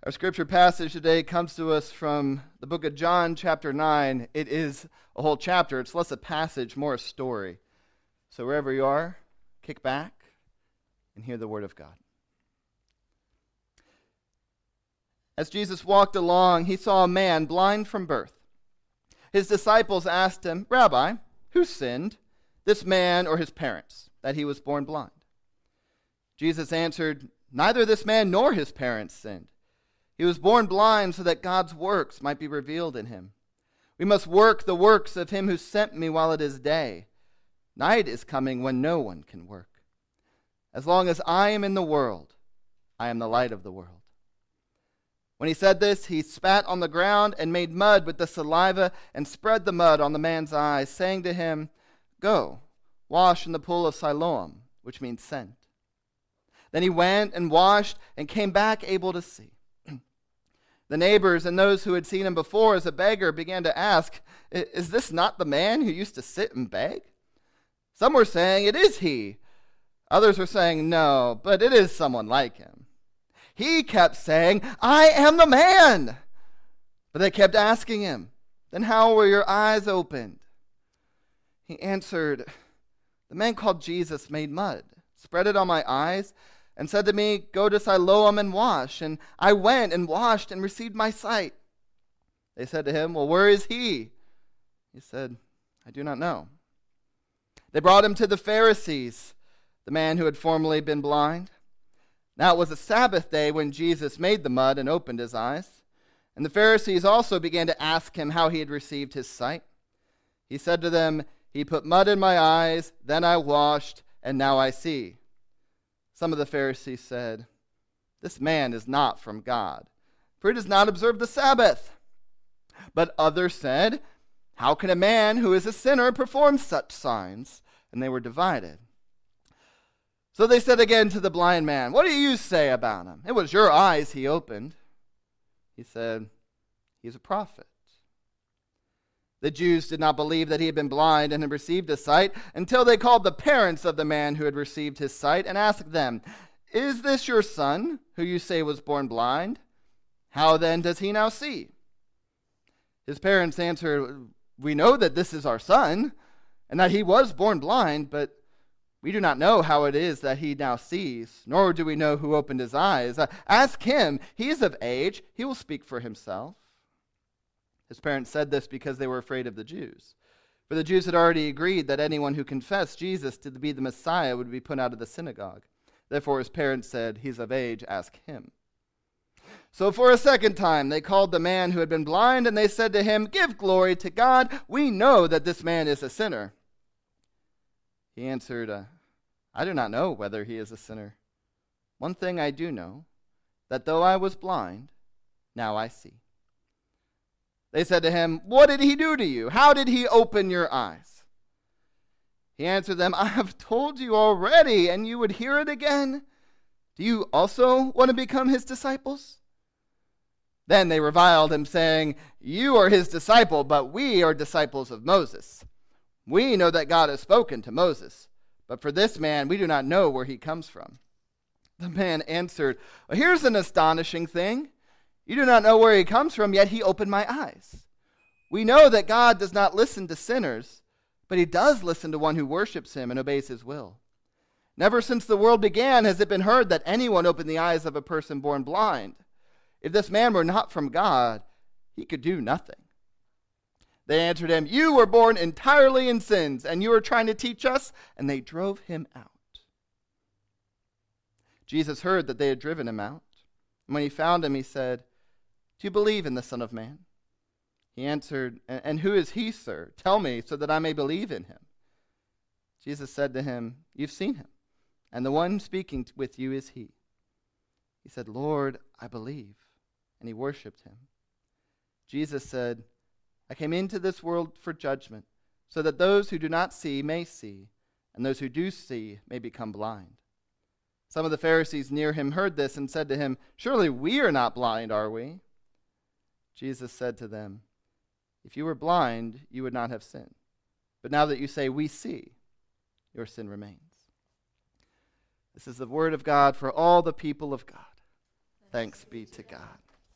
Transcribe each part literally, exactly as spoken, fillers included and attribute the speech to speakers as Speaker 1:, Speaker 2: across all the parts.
Speaker 1: Our scripture passage today comes to us from the book of John, chapter nine. It is a whole chapter. It's less a passage, more a story. So wherever you are, kick back and hear the word of God. As Jesus walked along, he saw a man blind from birth. His disciples asked him, "Rabbi, who sinned, this man or his parents, that he was born blind?" Jesus answered, "Neither this man nor his parents sinned. He was born blind so that God's works might be revealed in him. We must work the works of him who sent me while it is day. Night is coming when no one can work. As long as I am in the world, I am the light of the world." When he said this, he spat on the ground and made mud with the saliva and spread the mud on the man's eyes, saying to him, "Go, wash in the pool of Siloam," which means sent. Then he went and washed and came back able to see. The neighbors and those who had seen him before as a beggar began to ask, "Is this not the man who used to sit and beg?" Some were saying, "It is he." Others were saying, "No, but it is someone like him." He kept saying, "I am the man." But they kept asking him, "Then how were your eyes opened?" He answered, "The man called Jesus made mud, spread it on my eyes, and said to me, 'Go to Siloam and wash.' And I went and washed and received my sight." They said to him, "Well, where is he?" He said, "I do not know." They brought him to the Pharisees, the man who had formerly been blind. Now it was a Sabbath day when Jesus made the mud and opened his eyes. And the Pharisees also began to ask him how he had received his sight. He said to them, "He put mud in my eyes, then I washed, and now I see." Some of the Pharisees said, "This man is not from God, for he does not observe the Sabbath." But others said, "How can a man who is a sinner perform such signs?" And they were divided. So they said again to the blind man, "What do you say about him? It was your eyes he opened." He said, "He's a prophet." The Jews did not believe that he had been blind and had received his sight until they called the parents of the man who had received his sight and asked them, "Is this your son, who you say was born blind? How then does he now see?" His parents answered, "We know that this is our son, and that he was born blind, but we do not know how it is that he now sees, nor do we know who opened his eyes. Ask him. He is of age. He will speak for himself." His parents said this because they were afraid of the Jews. For the Jews had already agreed that anyone who confessed Jesus to be the Messiah would be put out of the synagogue. Therefore his parents said, "He's of age, ask him." So for a second time they called the man who had been blind, and they said to him, "Give glory to God. We know that this man is a sinner." He answered, uh, "I do not know whether he is a sinner. One thing I do know, that though I was blind, now I see." They said to him, "What did he do to you? How did he open your eyes?" He answered them, "I have told you already, and you would hear it again. Do you also want to become his disciples?" Then they reviled him, saying, "You are his disciple, but we are disciples of Moses. We know that God has spoken to Moses, but for this man we do not know where he comes from." The man answered, "Well, here's an astonishing thing. You do not know where he comes from, yet he opened my eyes. We know that God does not listen to sinners, but he does listen to one who worships him and obeys his will. Never since the world began has it been heard that anyone opened the eyes of a person born blind. If this man were not from God, he could do nothing." They answered him, "You were born entirely in sins, and you are trying to teach us?" And they drove him out. Jesus heard that they had driven him out. And when he found him, he said, "Do you believe in the Son of Man?" He answered, "And who is he, sir? Tell me, so that I may believe in him." Jesus said to him, "You've seen him, and the one speaking with you is he." He said, "Lord, I believe." And he worshipped him. Jesus said, "I came into this world for judgment, so that those who do not see may see, and those who do see may become blind." Some of the Pharisees near him heard this and said to him, "Surely we are not blind, are we?" Jesus said to them, "If you were blind, you would not have sinned. But now that you say, 'We see,' your sin remains." This is the word of God for all the people of God. Thanks be to God.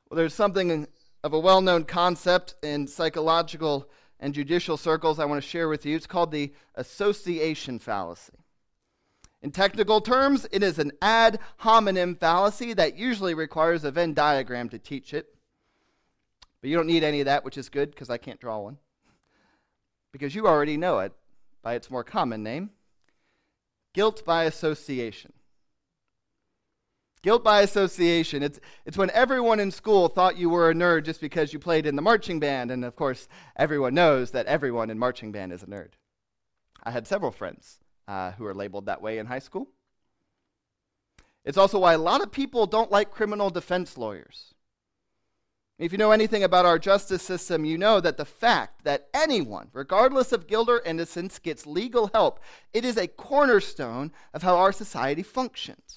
Speaker 1: Well, there's something of a well-known concept in psychological and judicial circles I want to share with you. It's called the association fallacy. In technical terms, it is an ad hominem fallacy that usually requires a Venn diagram to teach it. But you don't need any of that, which is good because I can't draw one. Because you already know it by its more common name, guilt by association. Guilt by association. It's, it's when everyone in school thought you were a nerd just because you played in the marching band. And of course, everyone knows that everyone in marching band is a nerd. I had several friends uh, who were labeled that way in high school. It's also why a lot of people don't like criminal defense lawyers. If you know anything about our justice system, you know that the fact that anyone, regardless of guilt or innocence, gets legal help, it is a cornerstone of how our society functions.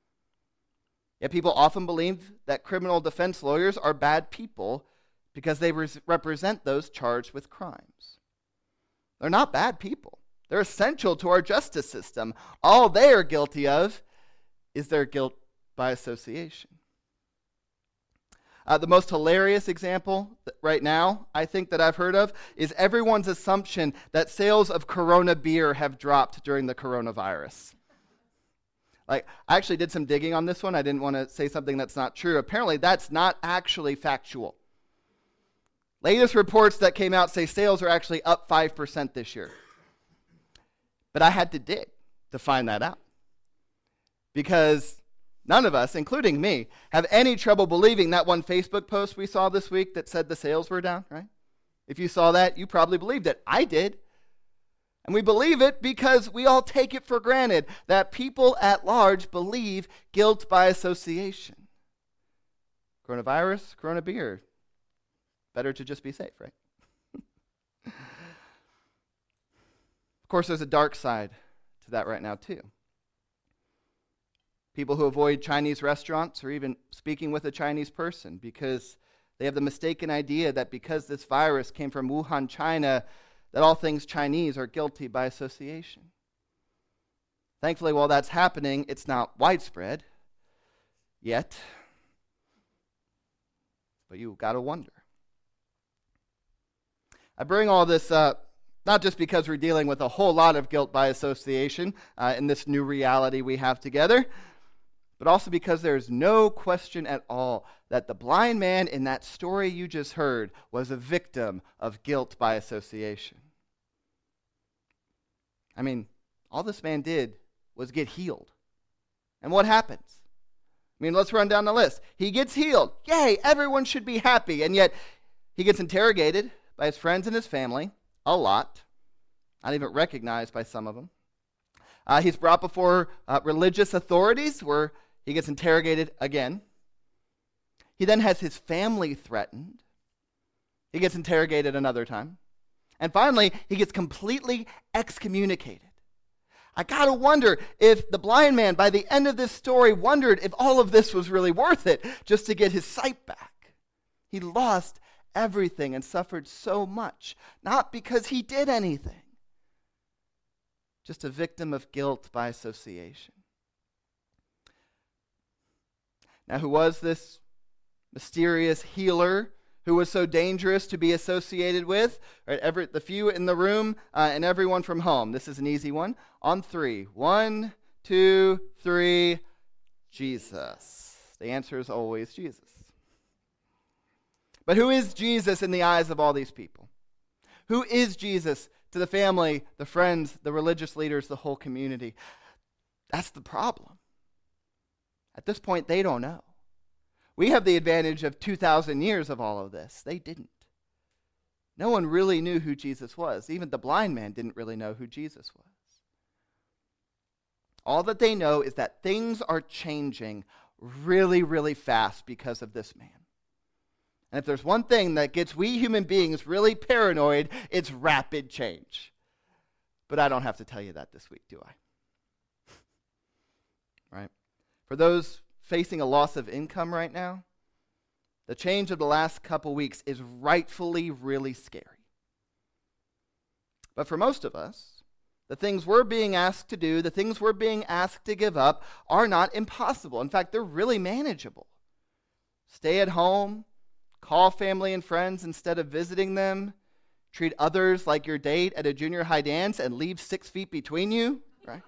Speaker 1: Yet people often believe that criminal defense lawyers are bad people because they res- represent those charged with crimes. They're not bad people. They're essential to our justice system. All they are guilty of is their guilt by association. Uh, the most hilarious example right now, I think, that I've heard of is everyone's assumption that sales of Corona beer have dropped during the coronavirus. Like, I actually did some digging on this one. I didn't want to say something that's not true. Apparently, that's not actually factual. Latest reports that came out say sales are actually up five percent this year. But I had to dig to find that out. Because none of us, including me, have any trouble believing that one Facebook post we saw this week that said the sales were down, right? If you saw that, you probably believed it. I did. And we believe it because we all take it for granted that people at large believe guilt by association. Coronavirus, Corona beer. Better to just be safe, right? Of course, there's a dark side to that right now, too. People who avoid Chinese restaurants or even speaking with a Chinese person because they have the mistaken idea that because this virus came from Wuhan, China, that all things Chinese are guilty by association. Thankfully, while that's happening, it's not widespread yet. But you got to wonder. I bring all this up not just because we're dealing with a whole lot of guilt by association uh, in this new reality we have together, but also because there's no question at all that the blind man in that story you just heard was a victim of guilt by association. I mean, all this man did was get healed. And what happens? I mean, let's run down the list. He gets healed. Yay, everyone should be happy. And yet, he gets interrogated by his friends and his family a lot, not even recognized by some of them. Uh, he's brought before uh, religious authorities where he gets interrogated again. He then has his family threatened. He gets interrogated another time. And finally, he gets completely excommunicated. I gotta wonder if the blind man, by the end of this story, wondered if all of this was really worth it just to get his sight back. He lost everything and suffered so much, not because he did anything, just a victim of guilt by association. Now, who was this mysterious healer who was so dangerous to be associated with? Right, every, the few in the room uh, and everyone from home. This is an easy one. On three. One, two, three. Jesus. The answer is always Jesus. But who is Jesus in the eyes of all these people? Who is Jesus to the family, the friends, the religious leaders, the whole community? That's the problem. At this point, they don't know. We have the advantage of two thousand years of all of this. They didn't. No one really knew who Jesus was. Even the blind man didn't really know who Jesus was. All that they know is that things are changing really, really fast because of this man. And if there's one thing that gets we human beings really paranoid, it's rapid change. But I don't have to tell you that this week, do I? Right? For those facing a loss of income right now, the change of the last couple weeks is rightfully really scary. But for most of us, the things we're being asked to do, the things we're being asked to give up, are not impossible. In fact, they're really manageable. Stay at home, call family and friends instead of visiting them, treat others like your date at a junior high dance and leave six feet between you, right?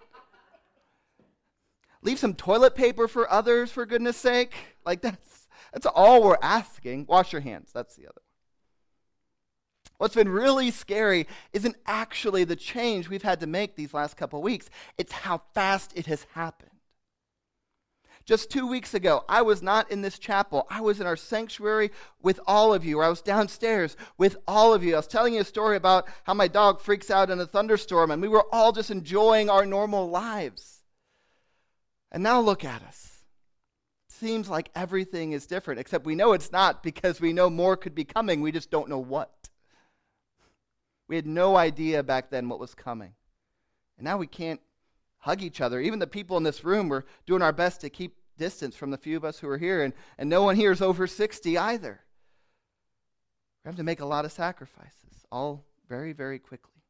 Speaker 1: Leave some toilet paper for others, for goodness sake. Like that's that's all we're asking. Wash your hands, that's the other. What's been really scary isn't actually the change we've had to make these last couple weeks. It's how fast it has happened. Just two weeks ago, I was not in this chapel. I was in our sanctuary with all of you, or I was downstairs with all of you. I was telling you a story about how my dog freaks out in a thunderstorm, and we were all just enjoying our normal lives. And now look at us. It seems like everything is different, except we know it's not because we know more could be coming. We just don't know what. We had no idea back then what was coming. And now we can't hug each other. Even the people in this room, we're doing our best to keep distance from the few of us who are here, and, and no one here is over sixty either. We have to make a lot of sacrifices, all very, very quickly.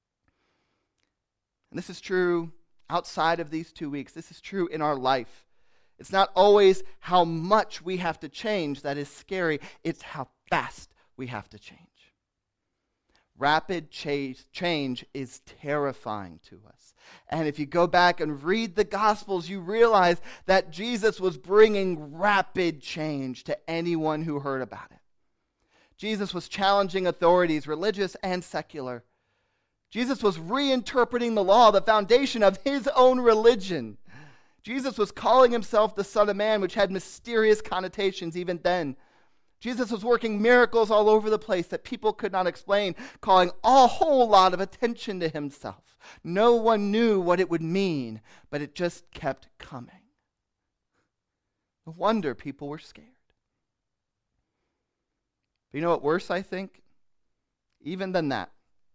Speaker 1: And this is true outside of these two weeks. This is true in our life. It's not always how much we have to change that is scary. It's how fast we have to change. Rapid change, change is terrifying to us. And if you go back and read the Gospels, you realize that Jesus was bringing rapid change to anyone who heard about it. Jesus was challenging authorities, religious and secular. Jesus was reinterpreting the law, the foundation of his own religion. Jesus was calling himself the Son of Man, which had mysterious connotations even then. Jesus was working miracles all over the place that people could not explain, calling a whole lot of attention to himself. No one knew what it would mean, but it just kept coming. No wonder people were scared. But you know what worse, I think? Even than that,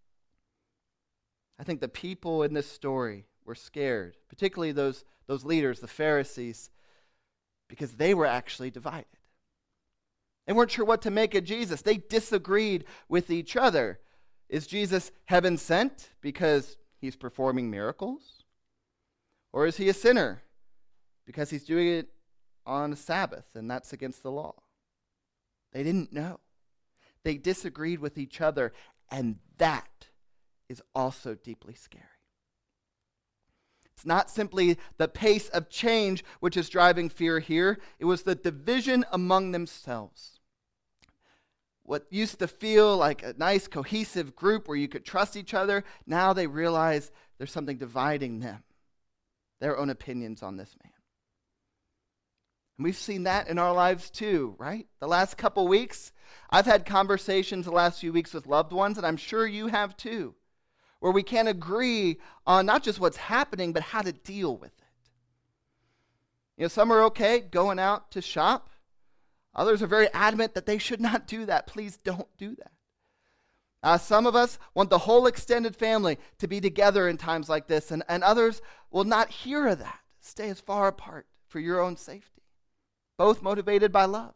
Speaker 1: I think the people in this story were scared, particularly those, those leaders, the Pharisees, because they were actually divided. They weren't sure what to make of Jesus. They disagreed with each other. Is Jesus heaven sent because he's performing miracles? Or is he a sinner because he's doing it on a Sabbath and that's against the law? They didn't know. They disagreed with each other, and that is also deeply scary. It's not simply the pace of change which is driving fear here. It was the division among themselves. What used to feel like a nice, cohesive group where you could trust each other, now they realize there's something dividing them, their own opinions on this man. And we've seen that in our lives too, right? The last couple weeks, I've had conversations the last few weeks with loved ones, and I'm sure you have too, where we can't agree on not just what's happening, but how to deal with it. You know, some are okay going out to shop. Others are very adamant that they should not do that. Please don't do that. Uh, some of us want the whole extended family to be together in times like this, and, and others will not hear of that. Stay as far apart for your own safety. Both motivated by love.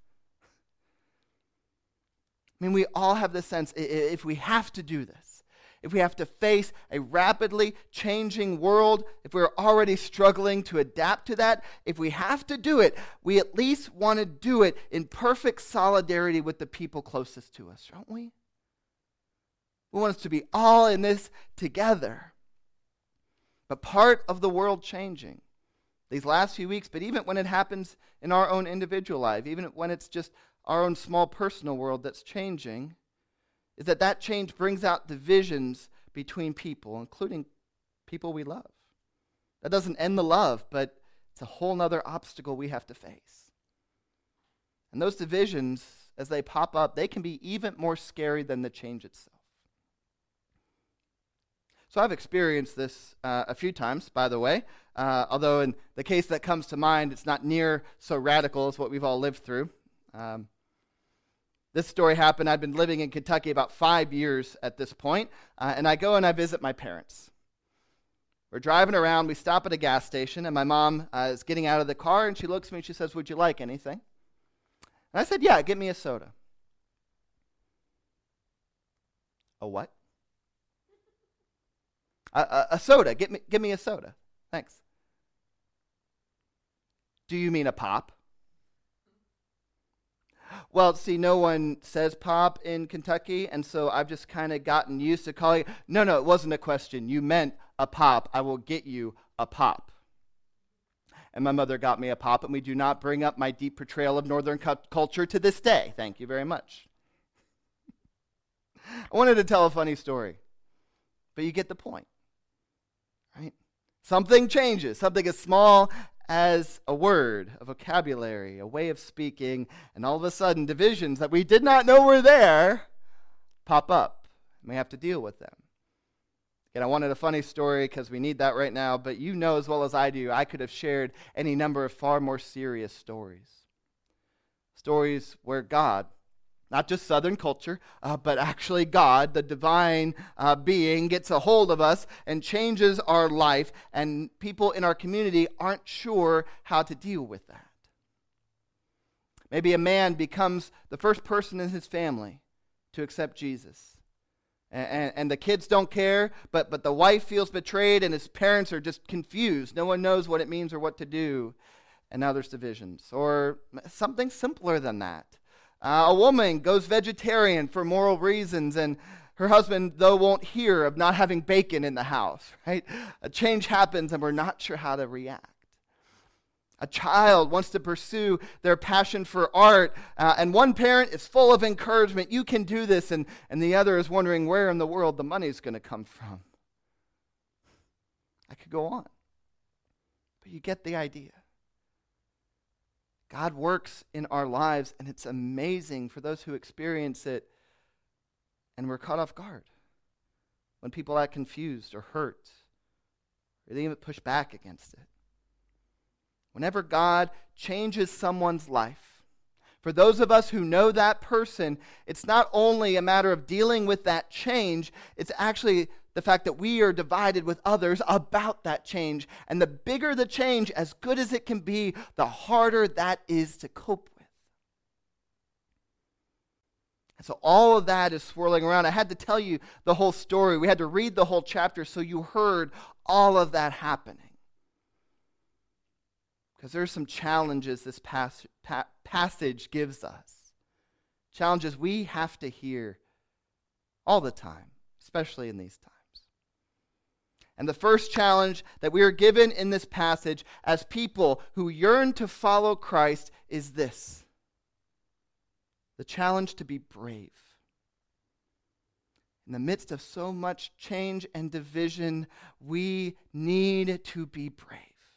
Speaker 1: I mean, we all have this sense, if we have to do this, if we have to face a rapidly changing world, if we're already struggling to adapt to that, if we have to do it, we at least want to do it in perfect solidarity with the people closest to us, don't we? We want us to be all in this together. But part of the world changing these last few weeks, but even when it happens in our own individual life, even when it's just our own small personal world that's changing, is that that change brings out divisions between people, including people we love. That doesn't end the love, but it's a whole other obstacle we have to face. And those divisions, as they pop up, they can be even more scary than the change itself. So I've experienced this uh, a few times, by the way, uh, although in the case that comes to mind, it's not near so radical as what we've all lived through. Um, This story happened. I'd been living in Kentucky about five years at this point, uh, and I go and I visit my parents. We're driving around. We stop at a gas station, and my mom uh, is getting out of the car, and she looks at me and she says, "Would you like anything?" And I said, "Yeah, get me a soda." A what? A, a, a soda. Get me, give me a soda. Thanks. Do you mean a pop? Well, see, no one says pop in Kentucky, and so I've just kind of gotten used to calling it. No, no, it wasn't a question. You meant a pop. I will get you a pop. And my mother got me a pop, and we do not bring up my deep portrayal of Northern cu- culture to this day. Thank you very much. I wanted to tell a funny story, but you get the point, right? Something changes, something as small as a word, a vocabulary, a way of speaking, and all of a sudden divisions that we did not know were there pop up, and we have to deal with them. Again, I wanted a funny story because we need that right now, but you know as well as I do, I could have shared any number of far more serious stories. Stories where God, not just Southern culture, uh, but actually God, the divine uh, being, gets a hold of us and changes our life, and people in our community aren't sure how to deal with that. Maybe a man becomes the first person in his family to accept Jesus. And, and the kids don't care, but, but the wife feels betrayed, and his parents are just confused. No one knows what it means or what to do. And now there's divisions. Or something simpler than that. Uh, a woman goes vegetarian for moral reasons, and her husband, though, won't hear of not having bacon in the house, right? A change happens, and we're not sure how to react. A child wants to pursue their passion for art, uh, and one parent is full of encouragement, you can do this, and, and the other is wondering where in the world the money's going to come from. I could go on, but you get the idea. God works in our lives, and it's amazing for those who experience it, and we're caught off guard when people act confused or hurt, or they even push back against it. Whenever God changes someone's life, for those of us who know that person, it's not only a matter of dealing with that change, it's actually the fact that we are divided with others about that change. And the bigger the change, as good as it can be, the harder that is to cope with. And so all of that is swirling around. I had to tell you the whole story. We had to read the whole chapter so you heard all of that happening. Because there's some challenges this pas- pa- passage gives us. Challenges we have to hear all the time, especially in these times. And the first challenge that we are given in this passage as people who yearn to follow Christ is this: the challenge to be brave. In the midst of so much change and division, we need to be brave.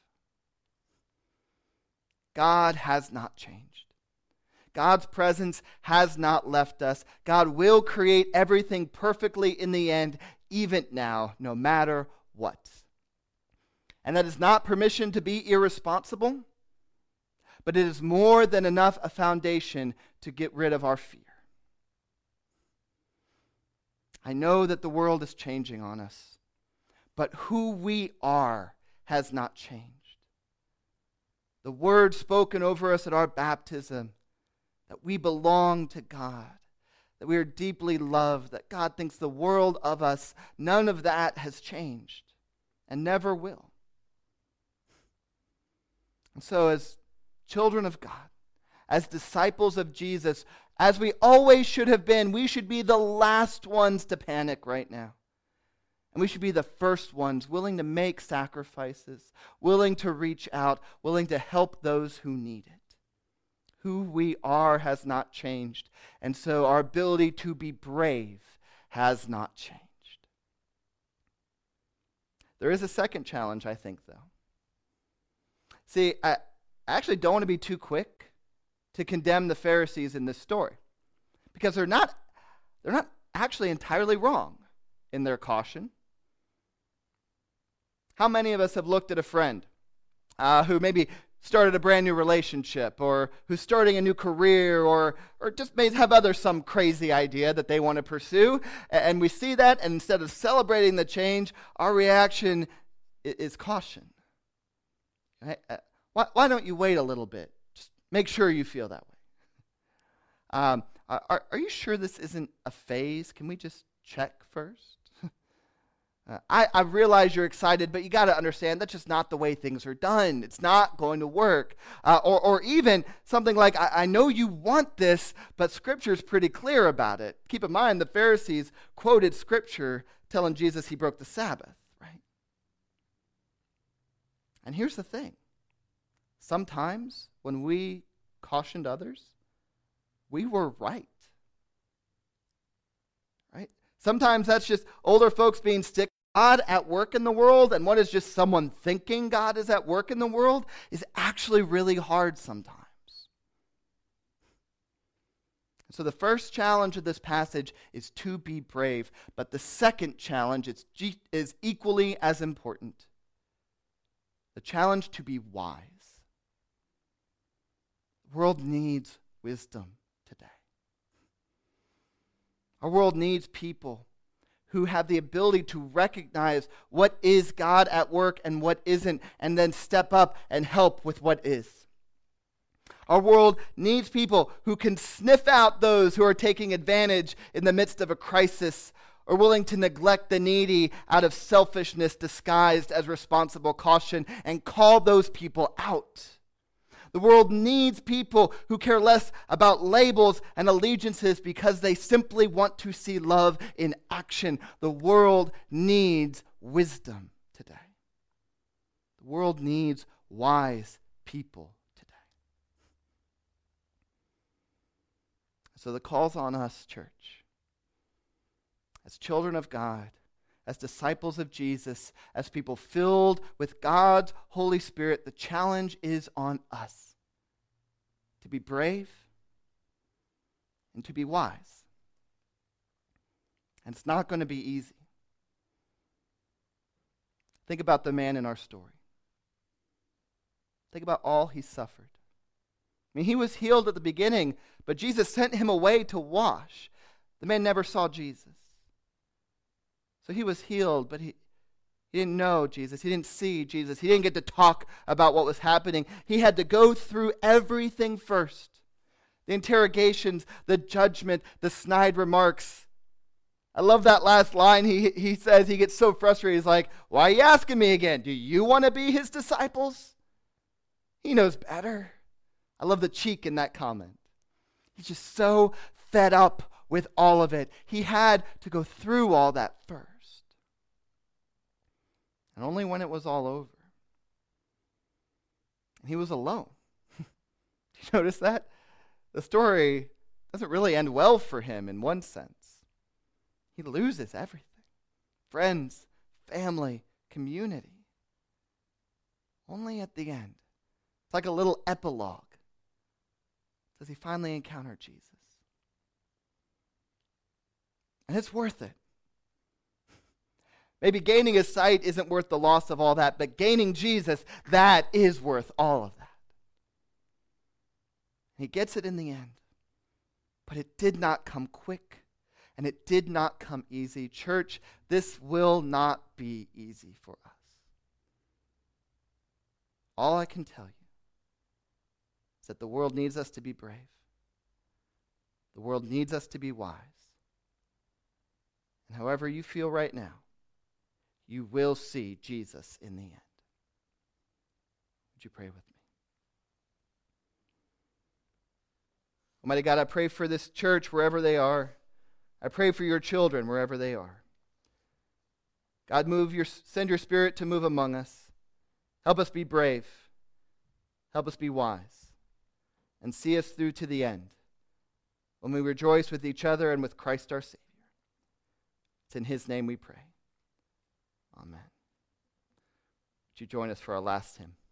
Speaker 1: God has not changed. God's presence has not left us. God will create everything perfectly in the end, even now, no matter what. And that is not permission to be irresponsible, but it is more than enough a foundation to get rid of our fear. I know that the world is changing on us, but who we are has not changed. The word spoken over us at our baptism, that we belong to God, that we are deeply loved, that God thinks the world of us, none of that has changed and never will. And so as children of God, as disciples of Jesus, as we always should have been, we should be the last ones to panic right now. And we should be the first ones willing to make sacrifices, willing to reach out, willing to help those who need it. Who we are has not changed, and so our ability to be brave has not changed. There is a second challenge, I think, though. See, I actually don't want to be too quick to condemn the Pharisees in this story, because they're not, they're not actually entirely wrong in their caution. How many of us have looked at a friend uh, who maybe started a brand new relationship, or who's starting a new career, or or just may have other some crazy idea that they want to pursue, and we see that, and instead of celebrating the change, our reaction is caution. Right? Why, why don't you wait a little bit? Just make sure you feel that way. Um, are, are you sure this isn't a phase? Can we just check first? Uh, I, I realize you're excited, but you got to understand that's just not the way things are done. It's not going to work. Uh, or, or even something like, I, I know you want this, but Scripture's pretty clear about it. Keep in mind, the Pharisees quoted Scripture telling Jesus he broke the Sabbath, right? And here's the thing. Sometimes when we cautioned others, we were right. Right? Sometimes that's just older folks being stick. God at work in the world and what is just someone thinking God is at work in the world is actually really hard sometimes. So the first challenge of this passage is to be brave, but the second challenge is, is equally as important. The challenge to be wise. The world needs wisdom today. Our world needs people who have the ability to recognize what is God at work and what isn't, and then step up and help with what is. Our world needs people who can sniff out those who are taking advantage in the midst of a crisis or willing to neglect the needy out of selfishness disguised as responsible caution and call those people out. The world needs people who care less about labels and allegiances because they simply want to see love in action. The world needs wisdom today. The world needs wise people today. So the call's on us, church. As children of God, as disciples of Jesus, as people filled with God's Holy Spirit, the challenge is on us to be brave and to be wise. And it's not going to be easy. Think about the man in our story. Think about all he suffered. I mean, he was healed at the beginning, but Jesus sent him away to wash. The man never saw Jesus. So he was healed, but he, he didn't know Jesus. He didn't see Jesus. He didn't get to talk about what was happening. He had to go through everything first. The interrogations, the judgment, the snide remarks. I love that last line. He, he says, he gets so frustrated. He's like, why are you asking me again? Do you want to be his disciples? He knows better. I love the cheek in that comment. He's just so fed up with all of it. He had to go through all that first. And only when it was all over. And he was alone. Did you notice that? The story doesn't really end well for him in one sense. He loses everything. Friends, family, community. Only at the end. It's like a little epilogue. Does he finally encounter Jesus? And it's worth it. Maybe gaining his sight isn't worth the loss of all that, but gaining Jesus, that is worth all of that. He gets it in the end. But it did not come quick, and it did not come easy. Church, this will not be easy for us. All I can tell you is that the world needs us to be brave. The world needs us to be wise. And however you feel right now, you will see Jesus in the end. Would you pray with me? Almighty God, I pray for this church wherever they are. I pray for your children wherever they are. God, move your, send your Spirit to move among us. Help us be brave. Help us be wise. And see us through to the end when we rejoice with each other and with Christ our Savior. It's in his name we pray. Amen. Would you join us for our last hymn?